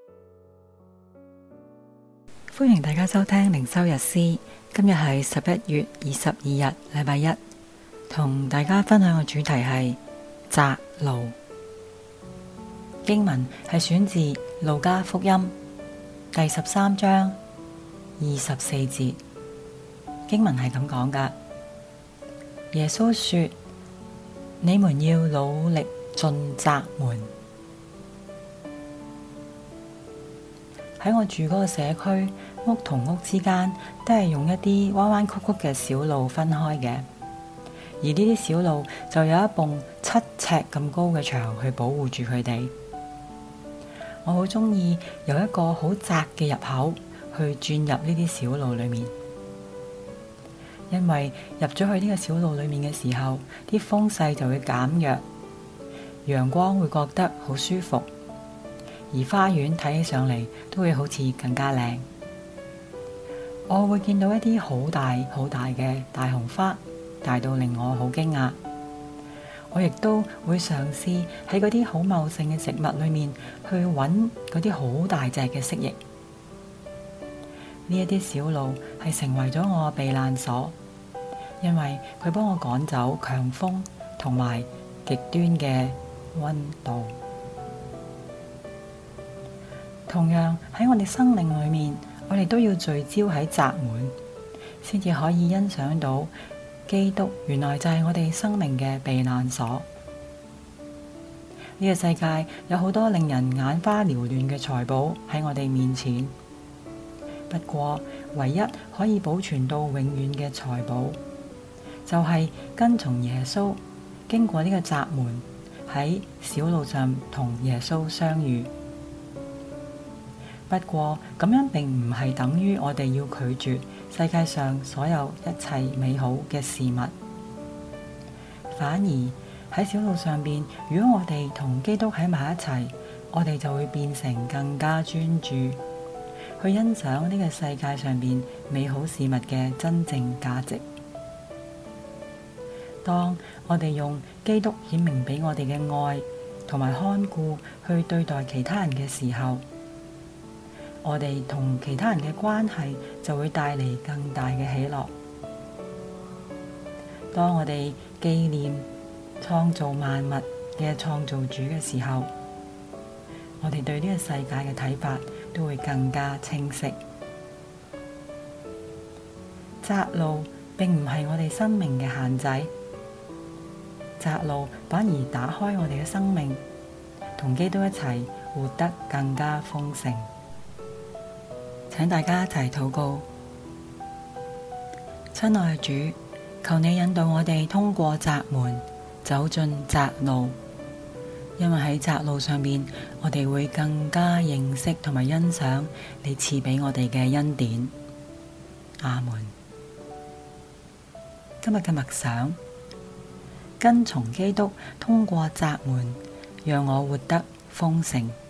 歡迎大家收聽靈修日詩，今日係11月22日，禮拜一，同大家分享嘅主題係窄路。經文係選自路加福音第13章24節，經文係咁講㗎：耶穌說，你們要努力進窄門。喺我住嗰個社區，屋同屋之間都係用一啲彎彎曲曲嘅小路分開嘅，而呢啲小路就有一埲7尺咁高嘅牆去保護住佢哋。我好鍾意有一個好窄嘅入口去轉入呢啲小路裏面，因為入咗去呢個小路裏面嘅時候，啲風勢就會減弱，陽光會覺得好舒服。而花園睇起上嚟都會好似更加靚。我會見到一啲好大好大嘅大紅花，大到令我好驚訝。我亦都會嘗試喺嗰啲好茂盛嘅植物裏面去揾嗰啲好大隻嘅蜥蜴。呢一啲小路係成為咗我嘅避難所，因為佢幫我趕走強風同埋極端嘅溫度。同樣喺我哋生命裏面，我哋都要聚焦喺窄門，先至可以欣賞到基督原來就係我哋生命嘅避難所。呢個世界有好多令人眼花繚亂嘅財寶喺我哋面前，不過唯一可以保存到永遠嘅財寶，就係跟從耶穌，經過呢個窄門，喺小路上同耶穌相遇。不過咁樣並唔係等於我哋要拒絕世界上所有一切美好嘅事物，反而喺小路上邊，如果我哋同基督喺埋一齊，我哋就會變成更加專注去欣賞呢個世界上邊美好事物嘅真正價值。當我哋用基督顯明俾我哋嘅愛同埋看顧去對待其他人嘅時候，我哋同其他人嘅關係就會帶嚟更大嘅喜樂。當我哋紀念創造萬物嘅創造主嘅時候，我哋對呢個世界嘅睇法都會更加清晰。窄路並唔係我哋生命嘅限制，窄路反而打開我哋嘅生命，同基督一齊活得更加豐盛。請大家一齊禱告。親愛的主，求你引導我哋通過窄門，走進窄路，因為喺窄路上面，我哋會更加認識同埋欣賞你賜俾我哋嘅恩典。阿門。今日嘅默想，跟從基督通過窄門，讓我活得豐盛。